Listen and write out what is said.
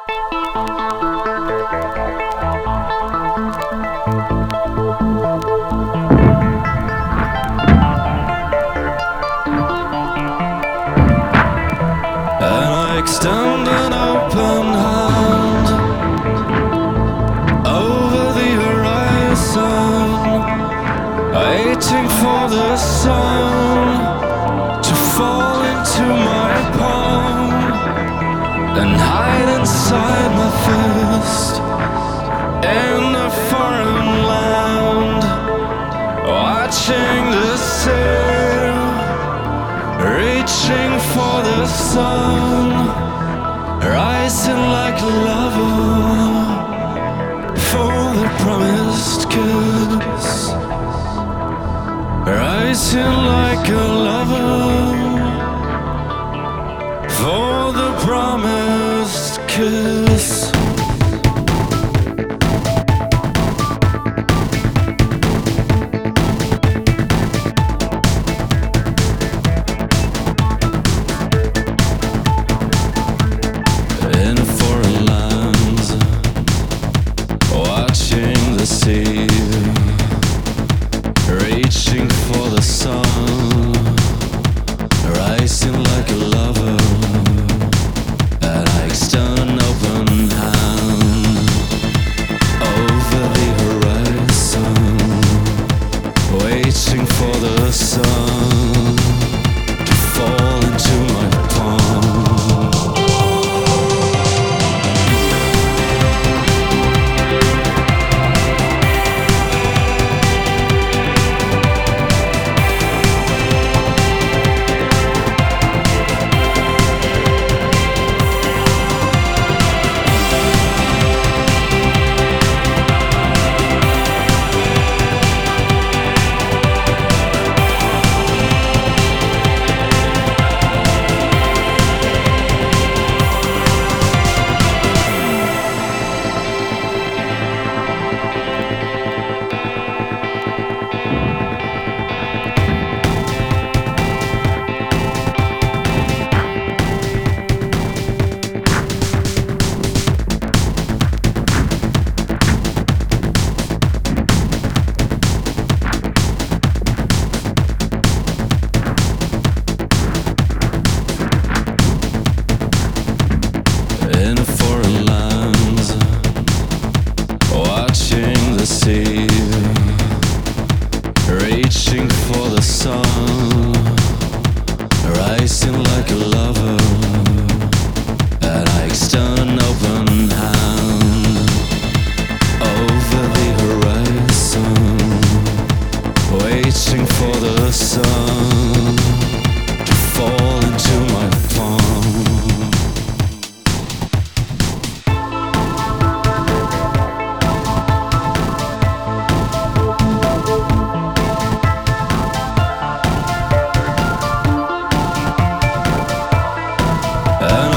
And I extend an open hand over the horizon, waiting for the sun to fall into my palm and hide inside my fist in a foreign land, watching the sail, reaching for the sun, rising like a lover for the promised kiss, rising like a lover for the promised kiss. In foreign lands, watching the sea, reaching for the sun, rising like a lover, and I extend an open hand over the horizon, waiting for the sun to fall into my palm. In foreign lands, watching the sea, reaching for the sun, rising like a lover, and I extend an open hand over the horizon, waiting for the sun to fall into my palm. And